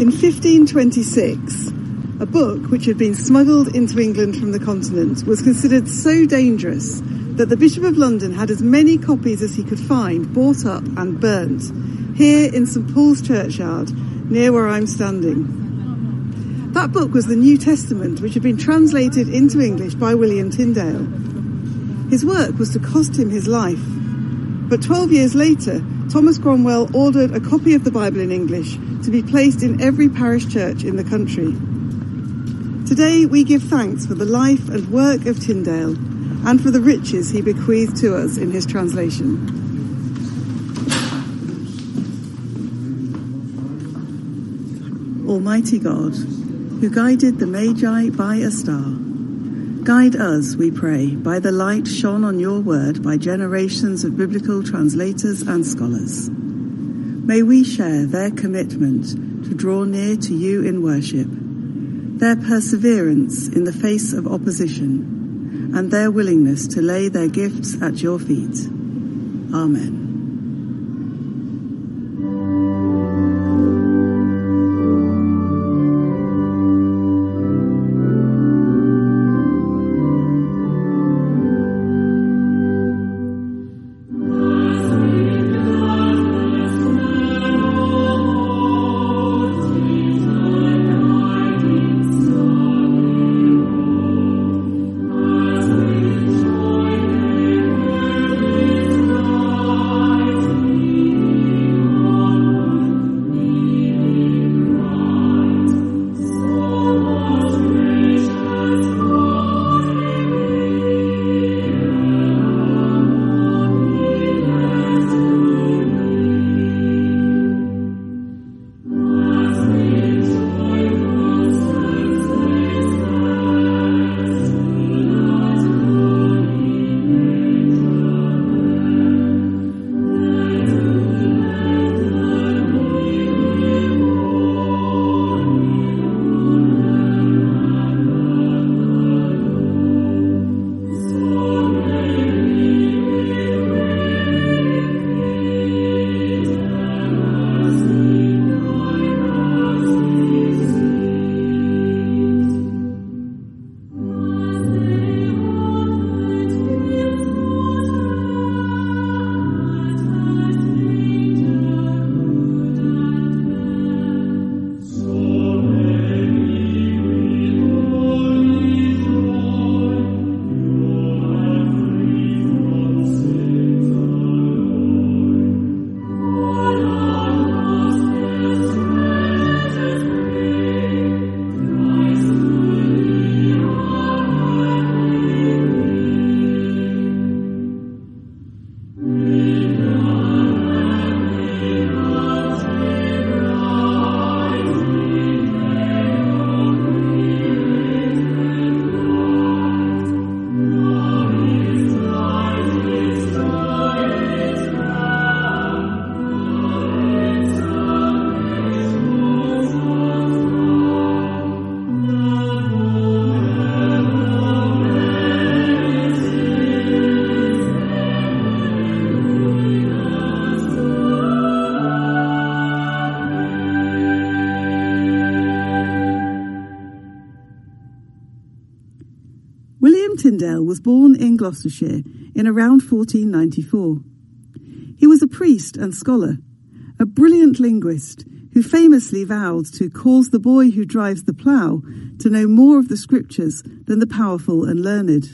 In 1526, a book which had been smuggled into England from the continent was considered so dangerous that the Bishop of London had as many copies as he could find bought up and burnt, here in St Paul's Churchyard, near where I'm standing. That book was the New Testament, which had been translated into English by William Tyndale. His work was to cost him his life. But 12 years later, Thomas Cromwell ordered a copy of the Bible in English to be placed in every parish church in the country. Today we give thanks for the life and work of Tyndale and for the riches he bequeathed to us in his translation. Almighty God, who guided the Magi by a star, guide us, we pray, by the light shone on your word by generations of biblical translators and scholars. May we share their commitment to draw near to you in worship, their perseverance in the face of opposition, and their willingness to lay their gifts at your feet. Amen. Tyndale was born in Gloucestershire in around 1494. He was a priest and scholar, a brilliant linguist who famously vowed to cause the boy who drives the plough to know more of the scriptures than the powerful and learned.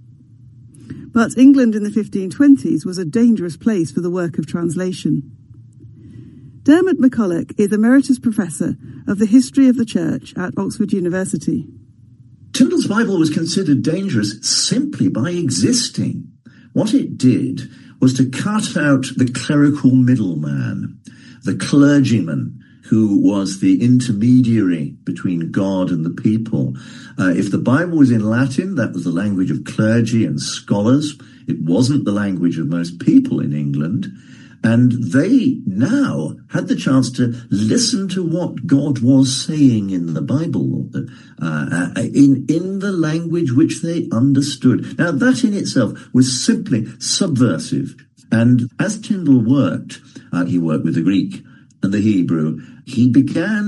But England in the 1520s was a dangerous place for the work of translation. Dermot McCulloch is Emeritus Professor of the History of the Church at Oxford University. Tyndale's Bible was considered dangerous simply by existing. What it did was to cut out the clerical middleman, the clergyman, who was the intermediary between God and the people. If the Bible was in Latin, that was the language of clergy and scholars. It wasn't the language of most people in England. And they now had the chance to listen to what God was saying in the Bible, in the language which they understood. Now, that in itself was simply subversive. And as Tyndale worked, he worked with the Greek and the Hebrew. He began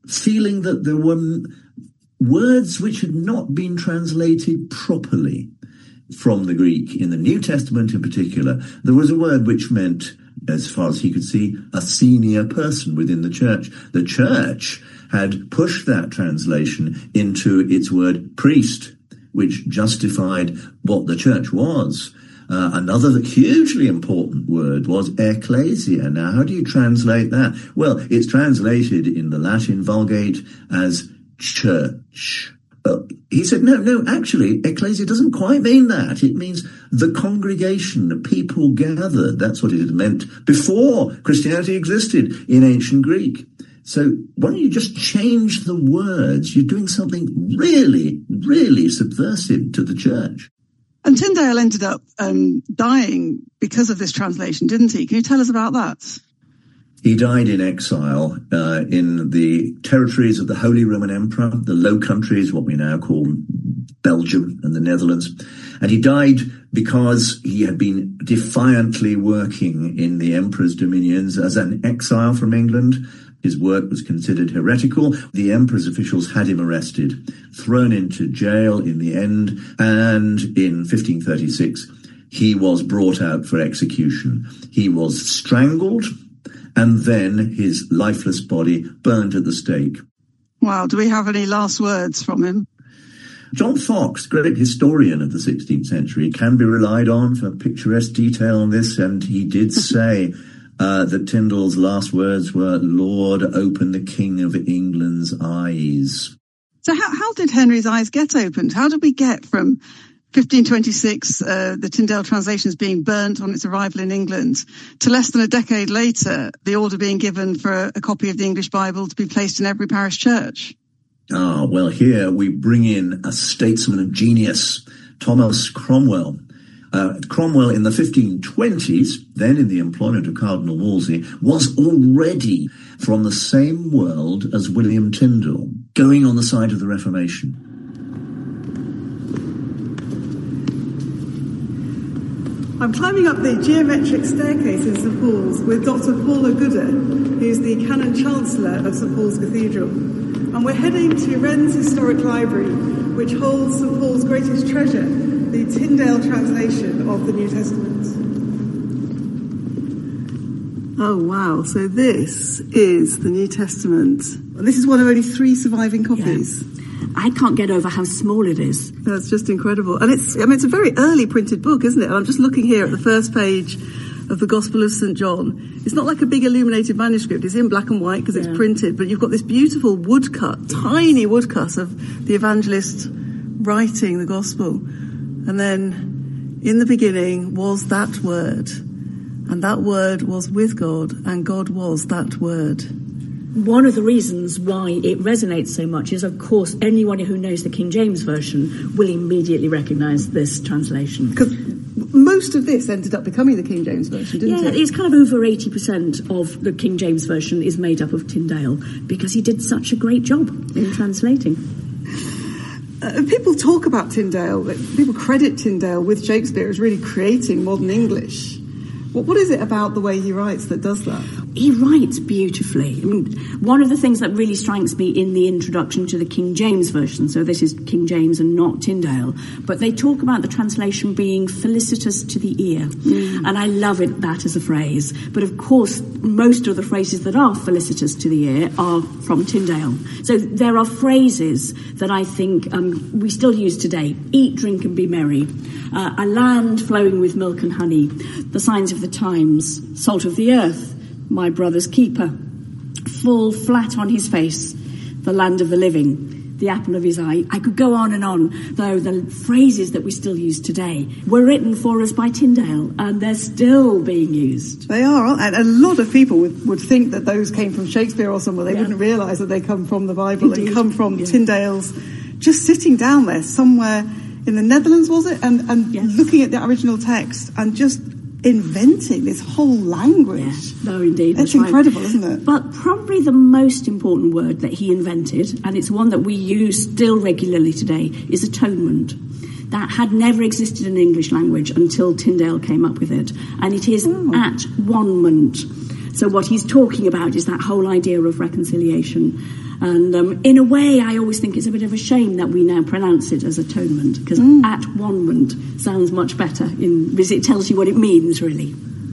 feeling that there were words which had not been translated properly from the Greek. In the New Testament in particular, there was a word which meant, as far as he could see, a senior person within the church. The church had pushed that translation into its word priest, which justified what the church was. Another hugely important word was ecclesia. Now, how do you translate that? Well, it's translated in the Latin Vulgate as church. He said, no, actually, ecclesia doesn't quite mean that. It means the congregation, the people gathered. That's what it had meant before Christianity existed in ancient Greek. So why don't you just change the words? You're doing something really, really subversive to the church. And Tyndale ended up dying because of this translation, didn't he? Can you tell us about that? He died in exile in the territories of the Holy Roman Emperor, the Low Countries, what we now call Belgium and the Netherlands. And he died because he had been defiantly working in the emperor's dominions as an exile from England. His work was considered heretical. The emperor's officials had him arrested, thrown into jail in the end, and in 1536, he was brought out for execution. He was strangled, and then his lifeless body burned at the stake. Wow, do we have any last words from him? John Fox, great historian of the 16th century, can be relied on for picturesque detail on this, and he did say that Tyndale's last words were, "Lord, open the King of England's eyes." So how did Henry's eyes get opened? How did we get from 1526, the Tyndale translations being burnt on its arrival in England, to less than a decade later, the order being given for a copy of the English Bible to be placed in every parish church? Well, here we bring in a statesman of genius, Thomas Cromwell. Cromwell in the 1520s, then in the employment of Cardinal Wolsey, was already from the same world as William Tyndale, going on the side of the Reformation. I'm climbing up the geometric staircase in St Paul's with Dr. Paula Gooder, who's the Canon Chancellor of St Paul's Cathedral. And we're heading to Wren's Historic Library, which holds St Paul's greatest treasure, the Tyndale translation of the New Testament. Oh, wow. So this is the New Testament. And this is one of only 3 surviving copies. Yeah. I can't get over how small it is. That's just incredible. And it's a very early printed book, isn't it? And I'm just looking here at the first page of the Gospel of St John. It's not like a big illuminated manuscript. It's in black and white because it's printed, but you've got this beautiful woodcut, tiny woodcut of the evangelist writing the Gospel. And then, in the beginning was that Word, and that Word was with God, and God was that Word. One of the reasons why it resonates so much is, of course, anyone who knows the King James Version will immediately recognise this translation. Because most of this ended up becoming the King James Version, didn't it? Yeah, it's kind of over 80% of the King James Version is made up of Tyndale, because he did such a great job in translating. People talk about Tyndale, people credit Tyndale with Shakespeare as really creating modern English. What is it about the way he writes that does that? He writes beautifully. I mean, one of the things that really strikes me in the introduction to the King James Version, so this is King James and not Tyndale, but they talk about the translation being felicitous to the ear. And I love that as a phrase. But of course, most of the phrases that are felicitous to the ear are from Tyndale. So there are phrases that I think we still use today. Eat, drink and be merry. A land flowing with milk and honey. The signs of the times. Salt of the earth. My brother's keeper. Fall flat on his face. The land of the living. The apple of his eye. I could go on, though the phrases that we still use today were written for us by Tyndale, and they're still being used. They are, and a lot of people would think that those came from Shakespeare or somewhere. They wouldn't realise that they come from the Bible. Indeed. And come from Tyndale's just sitting down there somewhere in the Netherlands, was it? And looking at the original text and just inventing this whole language. Yeah, no, indeed. It's incredible, isn't it? But probably the most important word that he invented, and it's one that we use still regularly today, is atonement. That had never existed in English language until Tyndale came up with it. And it is at-one-ment. So what he's talking about is that whole idea of reconciliation. And in a way, I always think it's a bit of a shame that we now pronounce it as atonement, because at-one-ment sounds much better, because it tells you what it means, really.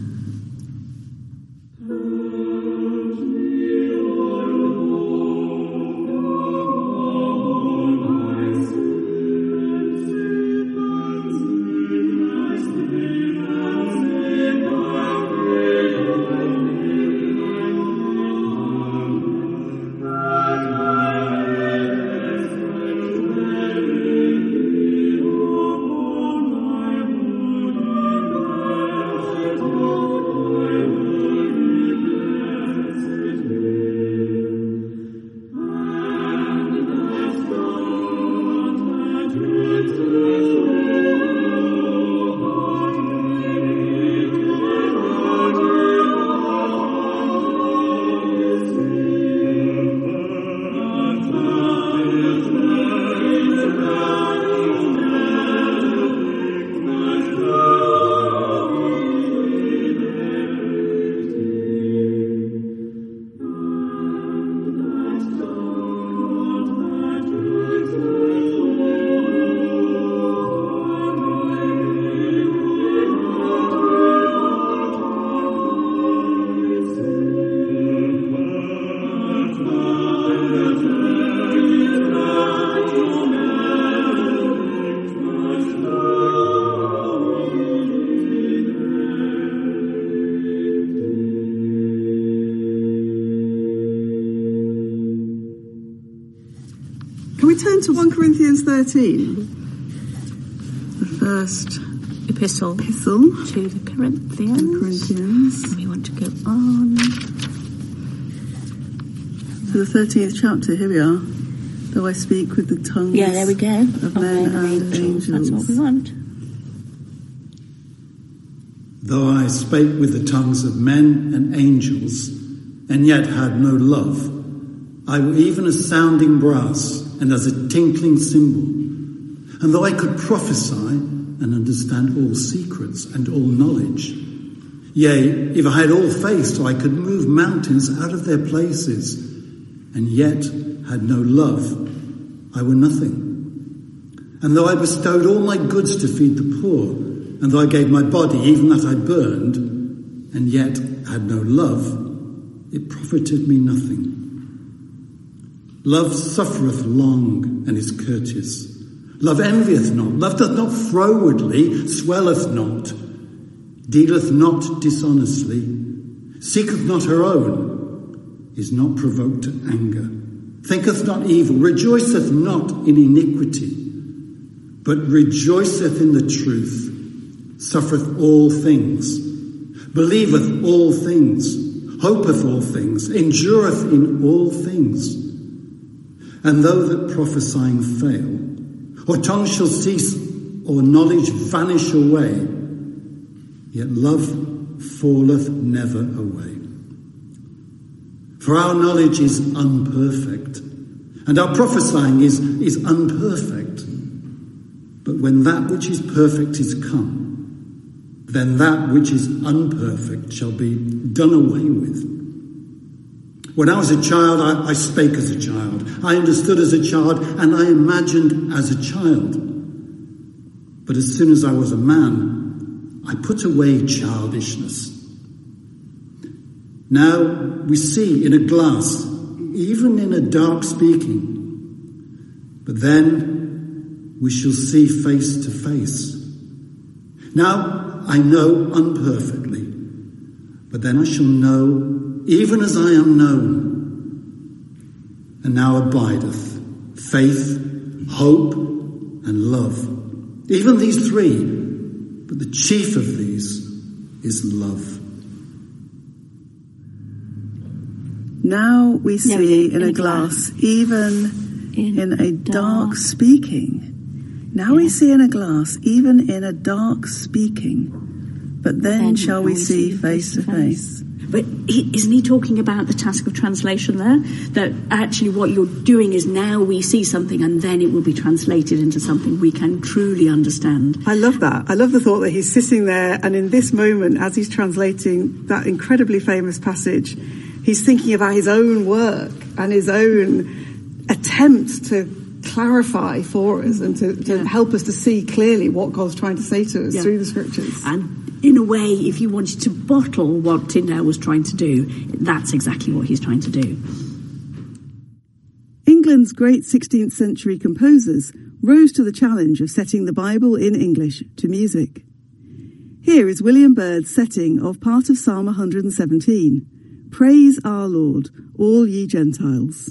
Turn to 1 Corinthians 13, the first epistle to the Corinthians. And we want to go on to the 13th chapter. Here we are. Though I speak with the tongues there we go. of men and angels. That's what we want. Though I spake with the tongues of men and angels, and yet had no love, I were even as sounding brass, and as a tinkling cymbal. And though I could prophesy and understand all secrets and all knowledge, yea, if I had all faith so I could move mountains out of their places, and yet had no love, I were nothing. And though I bestowed all my goods to feed the poor, and though I gave my body, even that I burned, and yet had no love, it profited me nothing. Love suffereth long and is courteous. Love envieth not. Love doth not frowardly, swelleth not, dealeth not dishonestly, seeketh not her own, is not provoked to anger, thinketh not evil, rejoiceth not in iniquity, but rejoiceth in the truth, suffereth all things, believeth all things, hopeth all things, endureth in all things. And though that prophesying fail, or tongue shall cease, or knowledge vanish away, yet love falleth never away. For our knowledge is unperfect, and our prophesying is unperfect. But when that which is perfect is come, then that which is unperfect shall be done away with. When I was a child, I spake as a child. I understood as a child, and I imagined as a child. But as soon as I was a man, I put away childishness. Now we see in a glass, even in a dark speaking. But then we shall see face to face. Now I know unperfectly, but then I shall know even as I am known. And now abideth faith, hope, and love. Even these three, but the chief of these is love. Now we see in a glass, even in a dark speaking. Now we see in a glass, even in a dark speaking. But then shall we see face to face. But isn't he talking about the task of translation there? That actually what you're doing is now we see something and then it will be translated into something we can truly understand. I love that. I love the thought that he's sitting there and in this moment, as he's translating that incredibly famous passage, He's thinking about his own work and his own attempt to clarify for us and to help us to see clearly what God's trying to say to us through the scriptures. And in a way, if you wanted to bottle what Tyndale was trying to do, that's exactly what he's trying to do. England's great 16th century composers rose to the challenge of setting the Bible in English to music. Here is William Byrd's setting of part of Psalm 117, Praise our Lord, all ye Gentiles.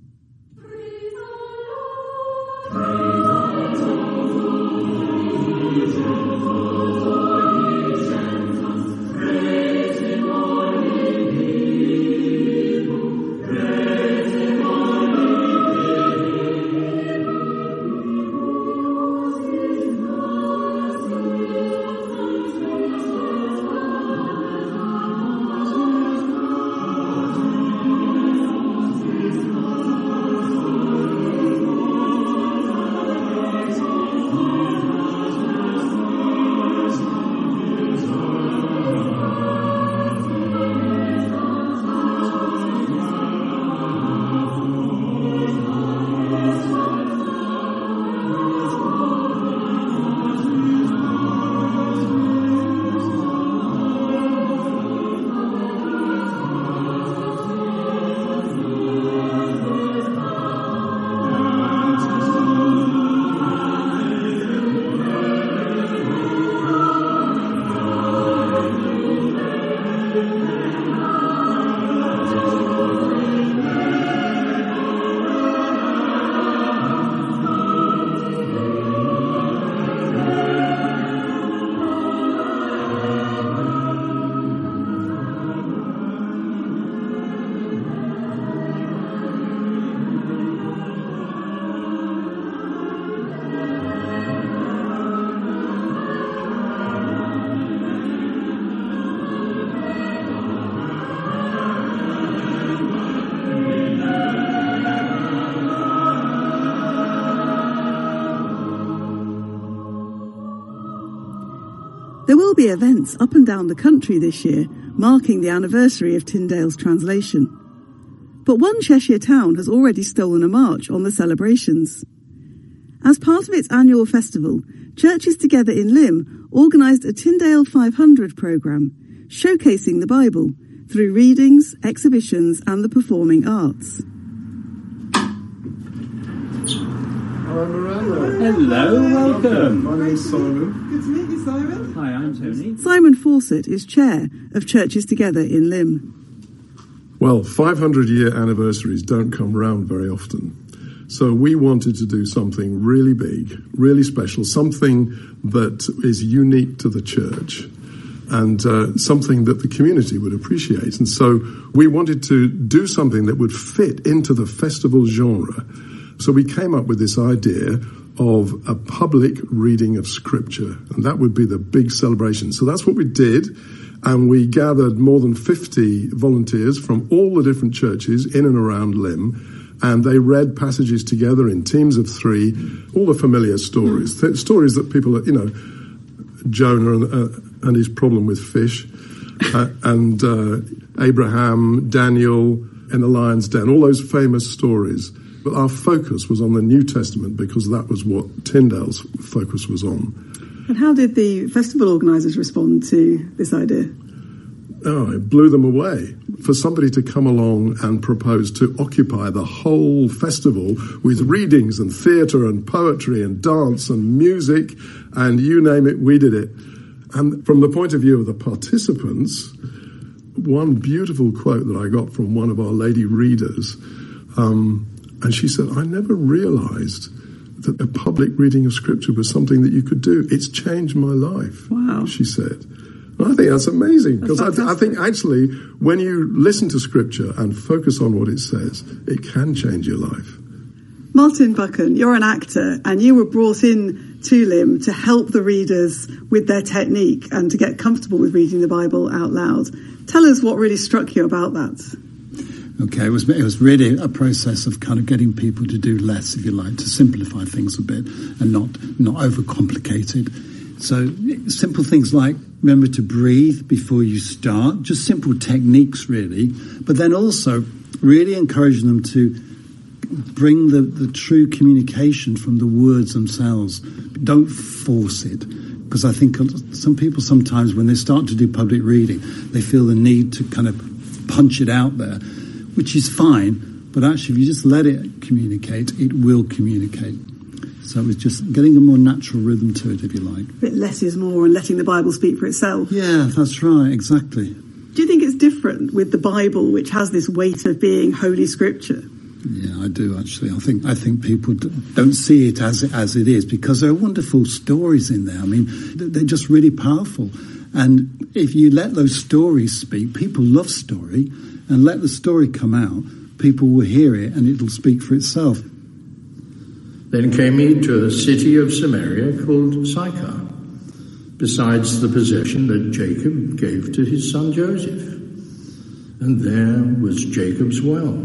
There will be events up and down the country this year marking the anniversary of Tyndale's translation. But one Cheshire town has already stolen a march on the celebrations. As part of its annual festival, Churches Together in Lymm organised a Tyndale 500 programme, showcasing the Bible through readings, exhibitions and the performing arts. Hi, Miranda. Hello, welcome. My name's Simon. Good to meet you, Simon. Hi, I'm Tony. Simon Fawcett is chair of Churches Together in Lymm. Well, 500-year anniversaries don't come around very often. So we wanted to do something really big, really special, something that is unique to the church and something that the community would appreciate. And so we wanted to do something that would fit into the festival genre. So we came up with this idea of a public reading of Scripture, and that would be the big celebration. So that's what we did, and we gathered more than 50 volunteers from all the different churches in and around Lymm, and they read passages together in teams of 3, all the familiar stories, stories that people, Jonah and his problem with fish, and Abraham, Daniel in the lion's den, all those famous stories. But our focus was on the New Testament because that was what Tyndale's focus was on. And how did the festival organisers respond to this idea? Oh, it blew them away. For somebody to come along and propose to occupy the whole festival with readings and theatre and poetry and dance and music and you name it, we did it. And from the point of view of the participants, one beautiful quote that I got from one of our lady readers, and she said, I never realised that a public reading of Scripture was something that you could do. It's changed my life, wow. She said. And I think that's amazing, because I think actually when you listen to Scripture and focus on what it says, it can change your life. Martin Buchan, you're an actor, and you were brought in to Lymm to help the readers with their technique and to get comfortable with reading the Bible out loud. Tell us what really struck you about that. Okay, it was really a process of kind of getting people to do less, if you like, to simplify things a bit and not overcomplicate it. So simple things like remember to breathe before you start, just simple techniques really, but then also really encouraging them to bring the true communication from the words themselves. Don't force it, because I think some people sometimes when they start to do public reading, they feel the need to kind of punch it out there, which is fine, but actually if you just let it communicate, it will communicate. So it was just getting a more natural rhythm to it, if you like. A bit less is more and letting the Bible speak for itself. Yeah, that's right, exactly. Do you think it's different with the Bible, which has this weight of being Holy Scripture? Yeah, I do actually. I think people don't see it as it is, because there are wonderful stories in there. I mean, they're just really powerful. And if you let those stories speak, people love story, and let the story come out, people will hear it and it'll speak for itself. Then came he to a city of Samaria called Sychar, besides the possession that Jacob gave to his son Joseph. And there was Jacob's well.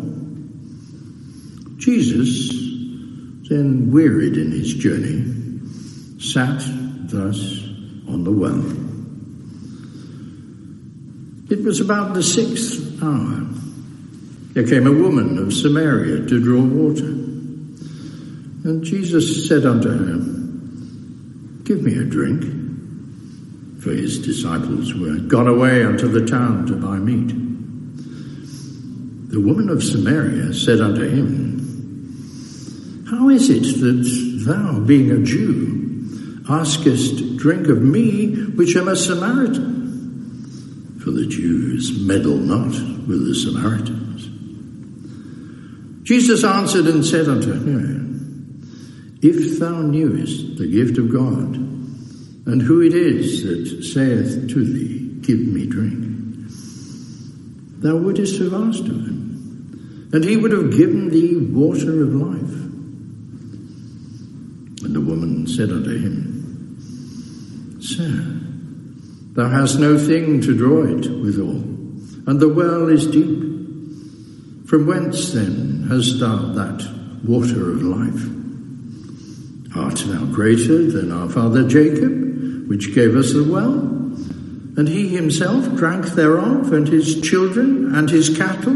Jesus, then wearied in his journey, sat thus on the well. It was about the 6th hour. There came a woman of Samaria to draw water. And Jesus said unto her, Give me a drink. For his disciples were gone away unto the town to buy meat. The woman of Samaria said unto him, How is it that thou, being a Jew, askest drink of me, which am a Samaritan? For the Jews meddle not with the Samaritans. Jesus answered and said unto her, If thou knewest the gift of God, and who it is that saith to thee, Give me drink, thou wouldest have asked of him, and he would have given thee water of life. And the woman said unto him, Sir, thou hast no thing to draw it withal, and the well is deep. From whence then hast thou that water of life? Art thou greater than our father Jacob, which gave us the well? And he himself drank thereof, and his children, and his cattle?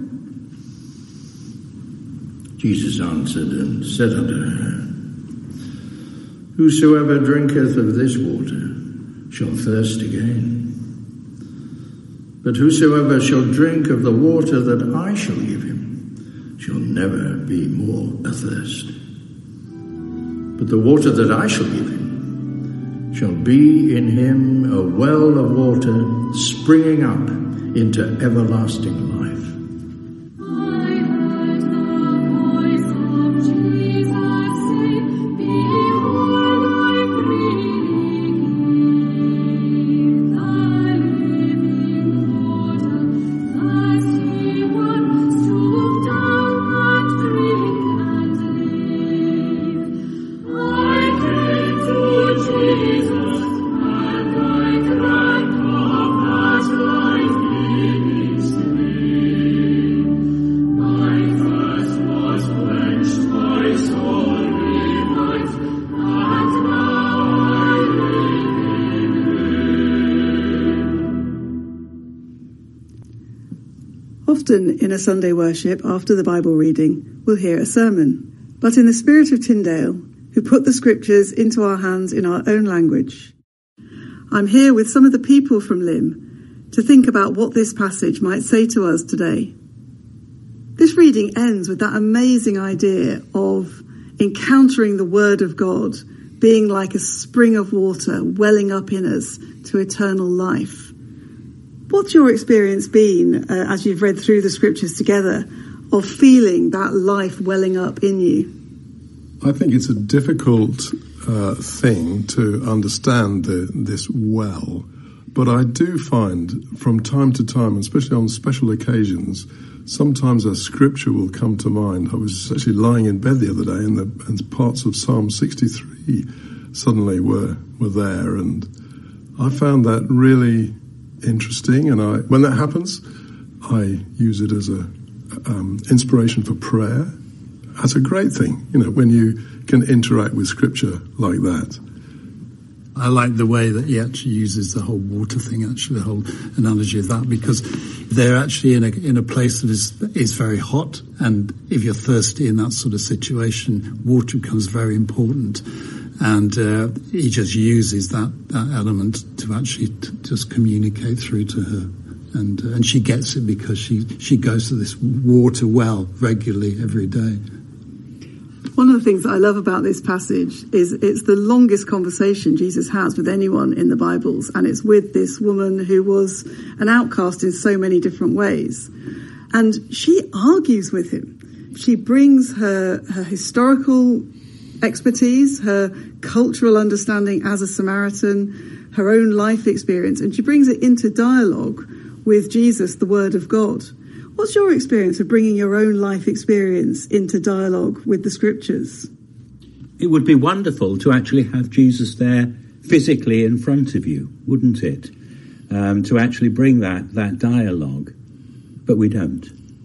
Jesus answered and said unto her, Whosoever drinketh of this water shall thirst again. But whosoever shall drink of the water that I shall give him shall never be more athirst. But the water that I shall give him shall be in him a well of water springing up into everlasting life. Often in a Sunday worship, after the Bible reading, we'll hear a sermon. But in the spirit of Tyndale, who put the scriptures into our hands in our own language, I'm here with some of the people from Lim to think about what this passage might say to us today. This reading ends with that amazing idea of encountering the Word of God being like a spring of water welling up in us to eternal life. What's your experience been, as you've read through the scriptures together, of feeling that life welling up in you? I think it's a difficult thing to understand this well, but I do find from time to time, especially on special occasions, sometimes a scripture will come to mind. I was actually lying in bed the other day and parts of Psalm 63 suddenly were there, and I found that really interesting, and when that happens, I use it as a inspiration for prayer. That's a great thing, when you can interact with scripture like that. I like the way that he actually uses the whole water thing, actually, the whole analogy of that, because they're actually in a place that is very hot, and if you're thirsty in that sort of situation, water becomes very important. And he just uses that element to actually just communicate through to her. And she gets it because she goes to this water well regularly every day. One of the things that I love about this passage is it's the longest conversation Jesus has with anyone in the Bibles, and it's with this woman who was an outcast in so many different ways. And she argues with him. She brings her historical expertise, her cultural understanding as a Samaritan, her own life experience, and she brings it into dialogue with Jesus, the Word of God. What's your experience of bringing your own life experience into dialogue with the Scriptures? It would be wonderful to actually have Jesus there physically in front of you, wouldn't it? To actually bring that dialogue, but we don't.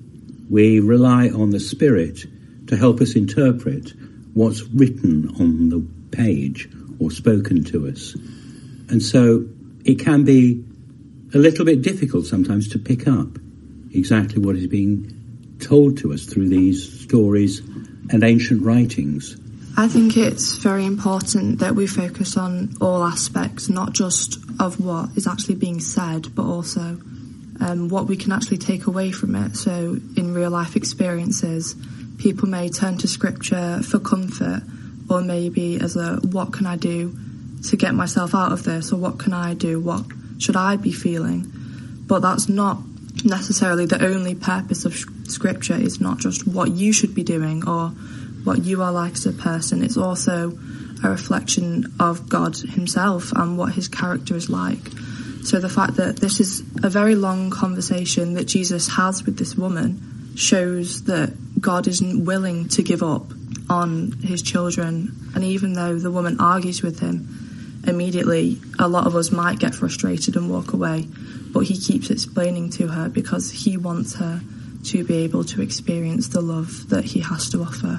We rely on the Spirit to help us interpret what's written on the page or spoken to us. And so it can be a little bit difficult sometimes to pick up exactly what is being told to us through these stories and ancient writings. I think it's very important that we focus on all aspects, not just of what is actually being said, but also what we can actually take away from it. So in real life experiences, people may turn to Scripture for comfort, or maybe as a, what can I do to get myself out of this, or what can I do, what should I be feeling? But that's not necessarily the only purpose of Scripture. It's not just what you should be doing or what you are like as a person. It's also a reflection of God himself and what his character is like. So the fact that this is a very long conversation that Jesus has with this woman shows that God isn't willing to give up on his children. And even though the woman argues with him, immediately a lot of us might get frustrated and walk away, but he keeps explaining to her because he wants her to be able to experience the love that he has to offer.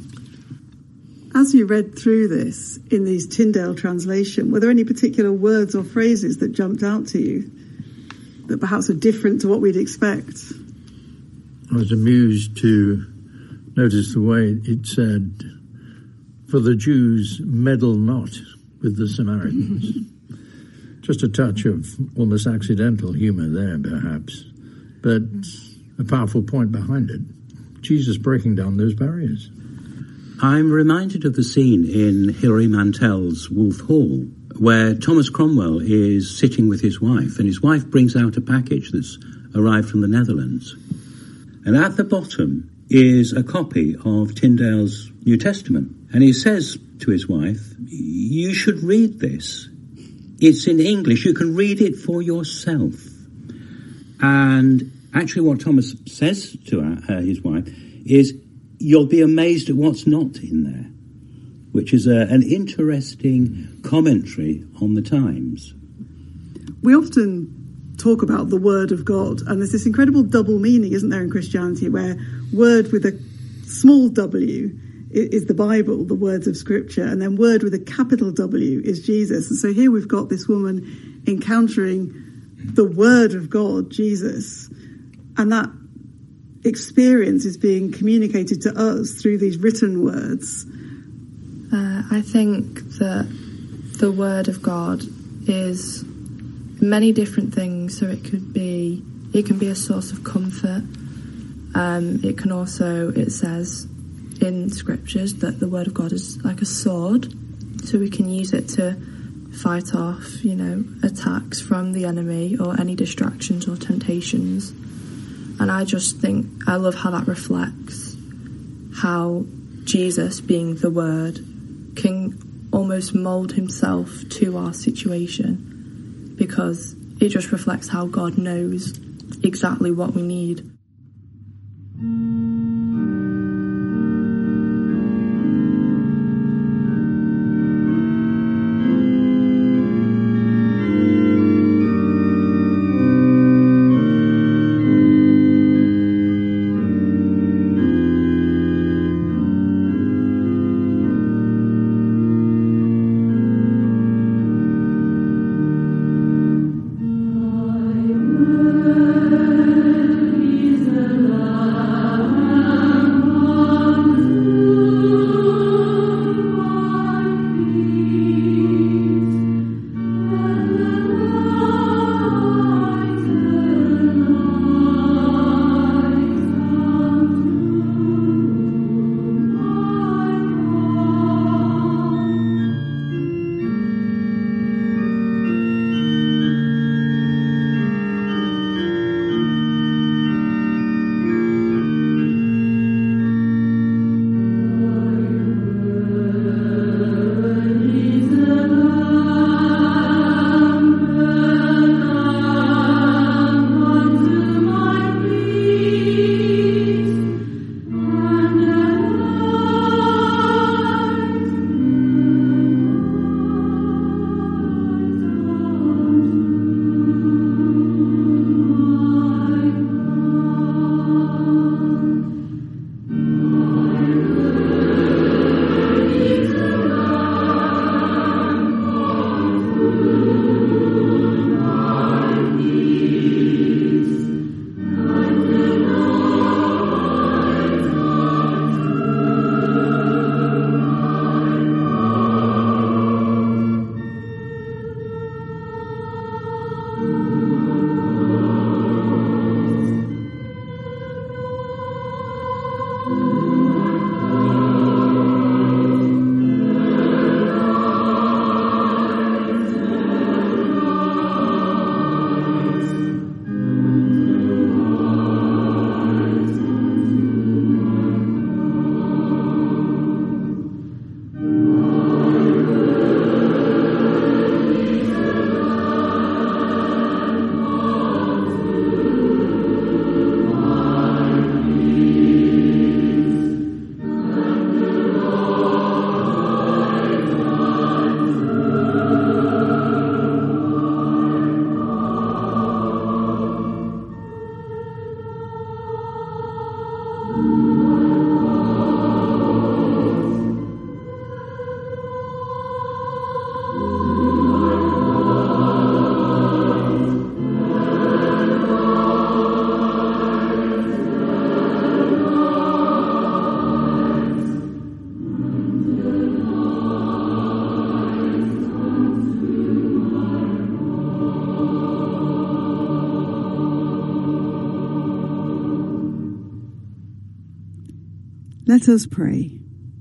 As you read through this in these Tyndale translation, were there any particular words or phrases that jumped out to you that perhaps are different to what we'd expect? I was amused to notice the way it said, "For the Jews meddle not with the Samaritans." Just a touch of almost accidental humour there, perhaps, but a powerful point behind it. Jesus breaking down those barriers. I'm reminded of the scene in Hilary Mantel's Wolf Hall, where Thomas Cromwell is sitting with his wife, and his wife brings out a package that's arrived from the Netherlands. And at the bottom is a copy of Tyndale's New Testament. And he says to his wife, "You should read this. It's in English. You can read it for yourself." And actually what Thomas says to his wife is, "You'll be amazed at what's not in there," which is an interesting commentary on the times. We often talk about the Word of God, and there's this incredible double meaning, isn't there, in Christianity, where word with a small w is the Bible, the words of Scripture, and then word with a capital W is Jesus. And so here we've got this woman encountering the Word of God, Jesus, and that experience is being communicated to us through these written words. I think that the Word of God is many different things. So it can be a source of comfort. It can also, it says in Scriptures that the Word of God is like a sword, so we can use it to fight off, attacks from the enemy or any distractions or temptations. And I just think, I love how that reflects how Jesus, being the Word, can almost mould himself to our situation, because it just reflects how God knows exactly what we need. Let us pray.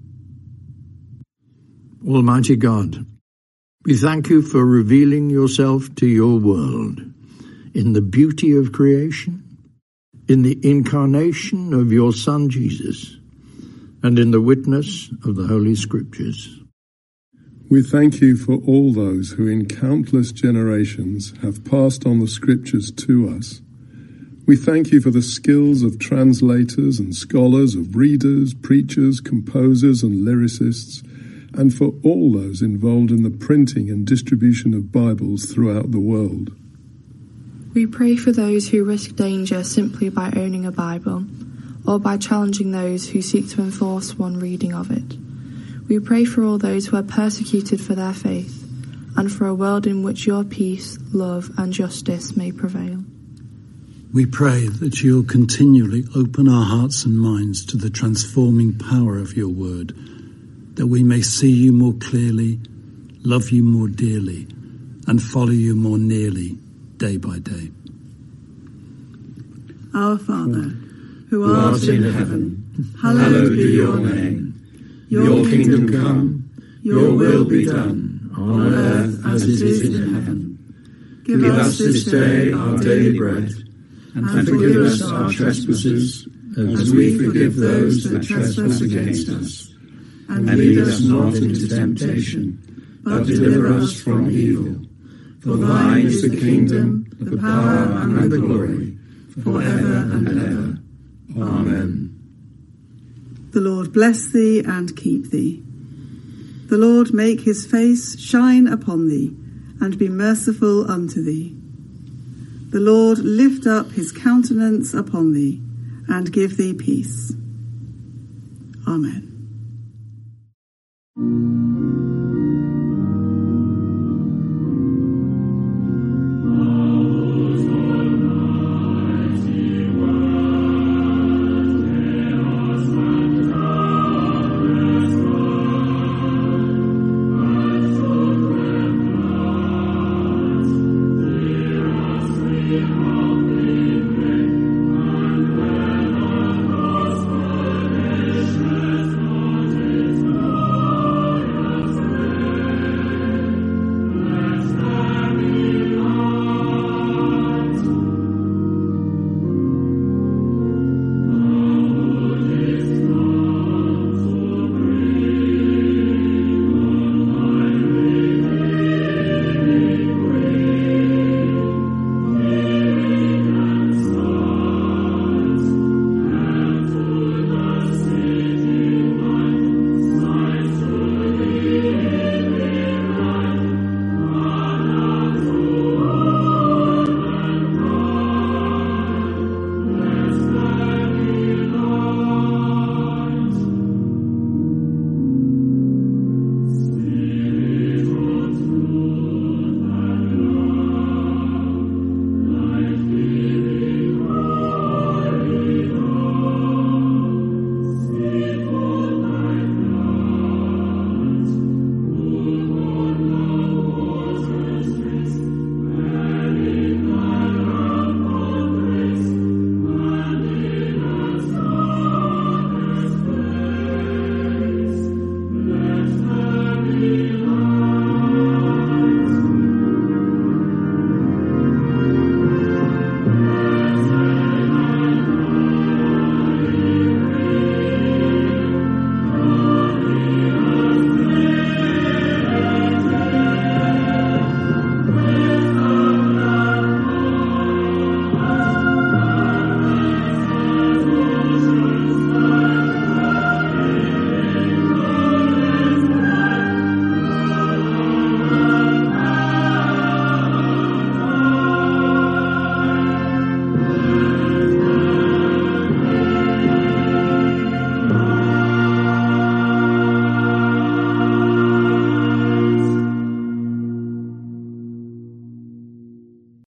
Almighty God, we thank you for revealing yourself to your world in the beauty of creation, in the incarnation of your Son Jesus, and in the witness of the Holy Scriptures. We thank you for all those who in countless generations have passed on the Scriptures to us. We thank you for the skills of translators and scholars, of readers, preachers, composers and lyricists, and for all those involved in the printing and distribution of Bibles throughout the world. We pray for those who risk danger simply by owning a Bible, or by challenging those who seek to enforce one reading of it. We pray for all those who are persecuted for their faith, and for a world in which your peace, love and justice may prevail. We pray that you'll continually open our hearts and minds to the transforming power of your word, that we may see you more clearly, love you more dearly, and follow you more nearly day by day. Our Father, who art in heaven, hallowed be your name. Your kingdom come, your will be done, on earth as it is in heaven. Give us this day our daily bread, and forgive us our trespasses, as we forgive those that trespass against us. And lead us not into temptation, but deliver us from evil. For thine is the kingdom, the power, and the glory, forever and ever. Amen. The Lord bless thee and keep thee. The Lord make his face shine upon thee, and be merciful unto thee. The Lord lift up his countenance upon thee, and give thee peace. Amen.